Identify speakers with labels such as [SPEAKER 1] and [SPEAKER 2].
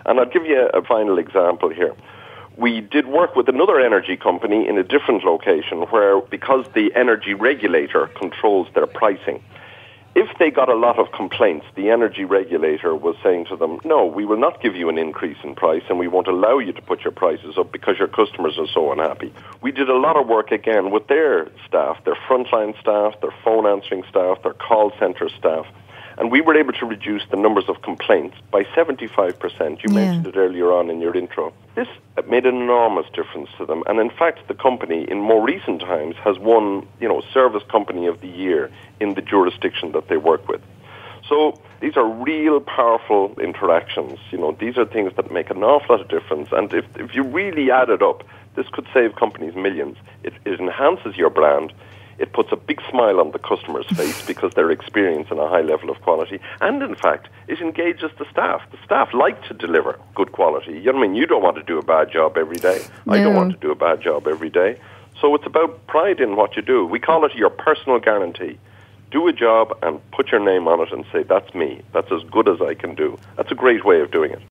[SPEAKER 1] And I'll give you a final example here. We did work with another energy company in a different location where, because the energy regulator controls their pricing, if they got a lot of complaints, the energy regulator was saying to them, no, we will not give you an increase in price and we won't allow you to put your prices up because your customers are so unhappy. We did a lot of work again with their staff, their frontline staff, their phone answering staff, their call center staff, and we were able to reduce the numbers of complaints by 75%. You mentioned it earlier on in your intro. This made an enormous difference to them. And in fact, the company in more recent times has won, Service Company of the Year in the jurisdiction that they work with. So these are real powerful interactions. These are things that make an awful lot of difference. And if you really add it up, this could save companies millions. It enhances your brand. It puts a big smile on the customer's face because they're experiencing a high level of quality. And in fact, it engages the staff. The staff like to deliver good quality. You know what I mean? You don't want to do a bad job every day. No. I don't want to do a bad job every day. So it's about pride in what you do. We call it your personal guarantee. Do a job and put your name on it and say, that's me. That's as good as I can do. That's a great way of doing it.